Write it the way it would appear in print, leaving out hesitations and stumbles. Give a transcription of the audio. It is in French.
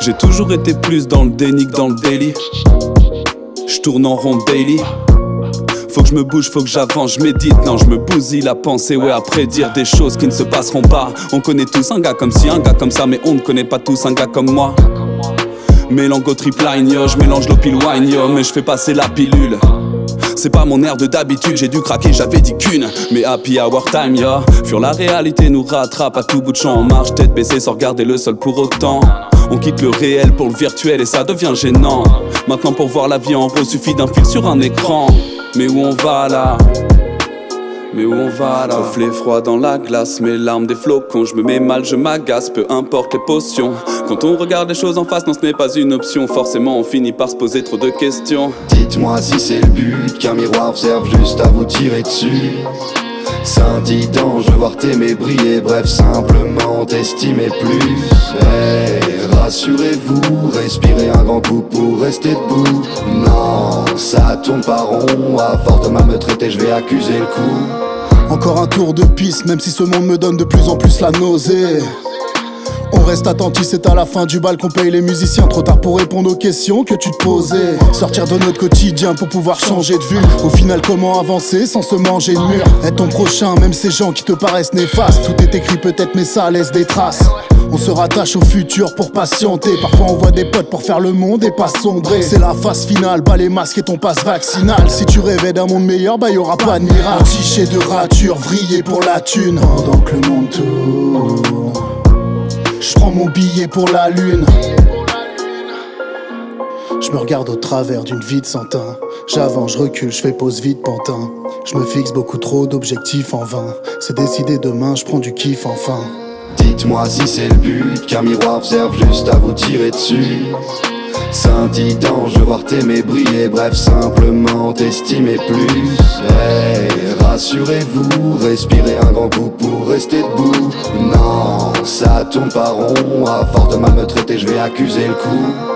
J'ai toujours été plus dans le déni que dans le daily. J'tourne en rond daily. Faut que je me bouge, faut que j'avance, je médite. Non, je me bousille la pensée, ouais, à prédire des choses qui ne se passeront pas. On connaît tous un gars comme ci, un gars comme ça, mais on ne connaît pas tous un gars comme moi. Mélango triple line, yo, je mélange l'eau pile wine, yo, mais je fais passer la pilule. C'est pas mon air de d'habitude, j'ai dû craquer, j'avais dit qu'une. Mais happy hour time, yo. Fuir la réalité nous rattrape à tout bout de champ. On marche tête baissée sans regarder le sol pour autant. On quitte le réel pour le virtuel et ça devient gênant. Maintenant pour voir la vie en rose suffit d'un fil sur un écran. Mais où on va là? Mais où on va là? Reflet froid dans la glace, mes larmes des flocons. Je me mets mal, je m'agace, peu importe les potions. Quand on regarde les choses en face, non ce n'est pas une option. Forcément on finit par se poser trop de questions. Dites-moi si c'est le but, qu'un miroir serve juste à vous tirer dessus. Scintillant, je veux voir t'aimer briller, bref simplement t'estimer plus. Hey, rassurez-vous, respirez un grand coup pour rester debout. Non, ça tourne pas rond, à force de mal me traiter, je vais accuser le coup. Encore un tour de piste, même si ce monde me donne de plus en plus la nausée. On reste attentif, c'est à la fin du bal qu'on paye les musiciens. Trop tard pour répondre aux questions que tu te posais. Sortir de notre quotidien pour pouvoir changer de vue. Au final, comment avancer sans se manger le mur? Être ton prochain, même ces gens qui te paraissent néfastes. Tout est écrit peut-être mais ça laisse des traces. On se rattache au futur pour patienter. Parfois on voit des potes pour faire le monde et pas sombrer. C'est la phase finale, bas les masques et ton passe vaccinal. Si tu rêvais d'un monde meilleur, bah y'aura pas de miracle. Cliché de rature, vriller pour la thune. Pendant que le monde tourne, j'prends mon billet pour la lune. Je me regarde au travers d'une vie de sans teint. J'avance, je recule, je fais pause vide pantin. Je me fixe beaucoup trop d'objectifs en vain. C'est décidé demain, je prends du kiff enfin. Dites-moi si c'est le but, qu'un miroir serve juste à vous tirer dessus. Scintillant, je veux voir t'aimer briller, bref simplement t'estimer plus. Hey, rassurez-vous, respirez un grand coup pour rester debout. Non, ça tourne pas rond, à force de mal me traiter, je vais accuser le coup.